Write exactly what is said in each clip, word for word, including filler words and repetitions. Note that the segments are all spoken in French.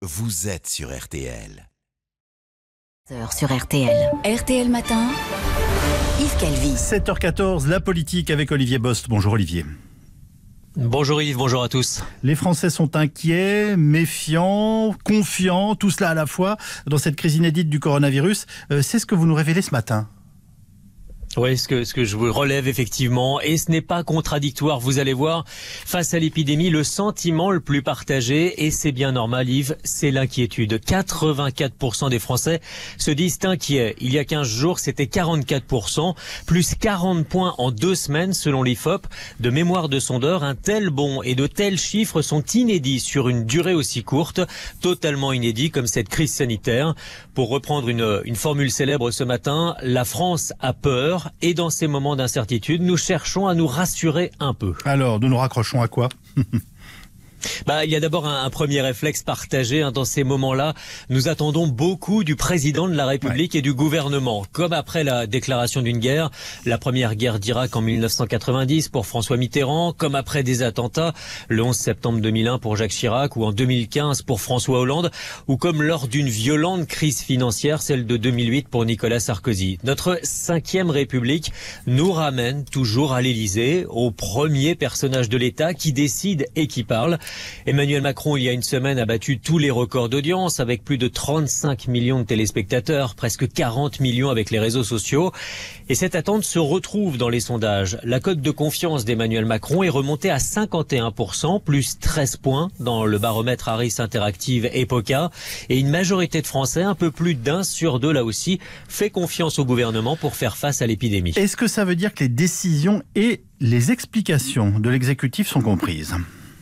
Vous êtes sur R T L. Sur R T L. R T L Matin, Yves Calvi. sept heures quatorze, la politique avec Olivier Bost. Bonjour Olivier. Bonjour Yves, bonjour à tous. Les Français sont inquiets, méfiants, confiants, tout cela à la fois dans cette crise inédite du coronavirus. Euh, c'est ce que vous nous révélez ce matin. Oui, ce que, ce que je vous relève effectivement, et ce n'est pas contradictoire, vous allez voir, face à l'épidémie, le sentiment le plus partagé, et c'est bien normal Yves, c'est l'inquiétude. quatre-vingt-quatre pour cent des Français se disent inquiets. Il y a quinze jours, c'était quarante-quatre pour cent, plus quarante points en deux semaines selon l'I F O P. De mémoire de sondeur, un tel bond et de tels chiffres sont inédits sur une durée aussi courte, totalement inédits comme cette crise sanitaire. Pour reprendre une, une formule célèbre ce matin, la France a peur. Et dans ces moments d'incertitude, nous cherchons à nous rassurer un peu. Alors, nous nous raccrochons à quoi ? Bah, il y a d'abord un, un premier réflexe partagé hein, dans ces moments-là. Nous attendons beaucoup du président de la République ouais. et du gouvernement. Comme après la déclaration d'une guerre, la première guerre d'Irak en mille neuf cent quatre-vingt-dix pour François Mitterrand, comme après des attentats, le onze septembre deux mille un pour Jacques Chirac ou en deux mille quinze pour François Hollande, ou comme lors d'une violente crise financière, celle de deux mille huit pour Nicolas Sarkozy. Notre cinquième République nous ramène toujours à l'Élysée, au premier personnage de l'État qui décide et qui parle. Emmanuel Macron, il y a une semaine, a battu tous les records d'audience avec plus de trente-cinq millions de téléspectateurs, presque quarante millions avec les réseaux sociaux. Et cette attente se retrouve dans les sondages. La cote de confiance d'Emmanuel Macron est remontée à cinquante et un pour cent, plus treize points dans le baromètre Harris Interactive EPOCA. Et une majorité de Français, un peu plus d'un sur deux là aussi, fait confiance au gouvernement pour faire face à l'épidémie. Est-ce que ça veut dire que les décisions et les explications de l'exécutif sont comprises ?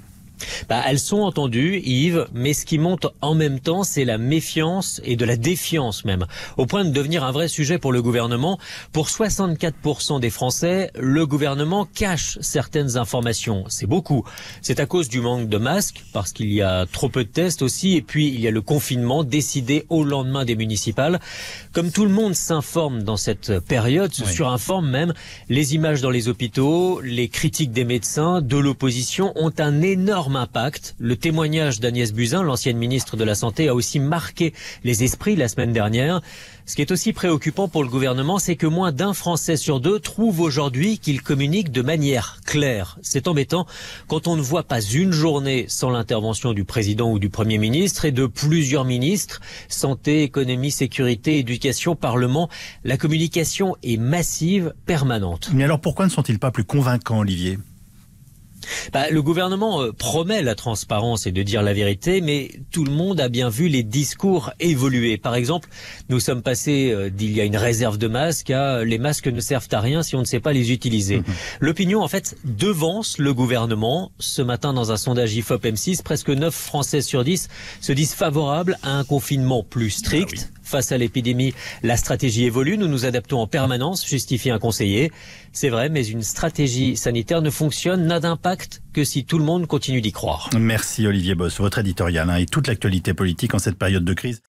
Bah, elles sont entendues, Yves, mais ce qui monte en même temps, c'est la méfiance et de la défiance même, au point de devenir un vrai sujet pour le gouvernement. Pour soixante-quatre pour cent des Français, le gouvernement cache certaines informations. C'est beaucoup. C'est à cause du manque de masques, parce qu'il y a trop peu de tests aussi, et puis il y a le confinement décidé au lendemain des municipales. Comme tout le monde s'informe dans cette période, se oui. surinforme même, les images dans les hôpitaux, les critiques des médecins, de l'opposition ont un énorme impact. Le témoignage d'Agnès Buzyn, l'ancienne ministre de la Santé, a aussi marqué les esprits la semaine dernière. Ce qui est aussi préoccupant pour le gouvernement, c'est que moins d'un Français sur deux trouve aujourd'hui qu'il communique de manière claire. C'est embêtant quand on ne voit pas une journée sans l'intervention du président ou du Premier ministre et de plusieurs ministres. Santé, économie, sécurité, éducation, parlement. La communication est massive, permanente. Mais alors pourquoi ne sont-ils pas plus convaincants, Olivier ? Bah, le gouvernement euh, promet la transparence et de dire la vérité, mais tout le monde a bien vu les discours évoluer. Par exemple, nous sommes passés euh, d'il y a une réserve de masques à euh, les masques ne servent à rien si on ne sait pas les utiliser. Mmh. L'opinion, en fait, devance le gouvernement. Ce matin, dans un sondage I F O P M six, presque neuf Français sur dix se disent favorables à un confinement plus strict. Ah oui. Face à l'épidémie, la stratégie évolue. Nous nous adaptons en permanence, justifie un conseiller. C'est vrai, mais une stratégie sanitaire ne fonctionne, n'a d'impact que si tout le monde continue d'y croire. Merci Olivier Bost, votre éditorial hein, et toute l'actualité politique en cette période de crise.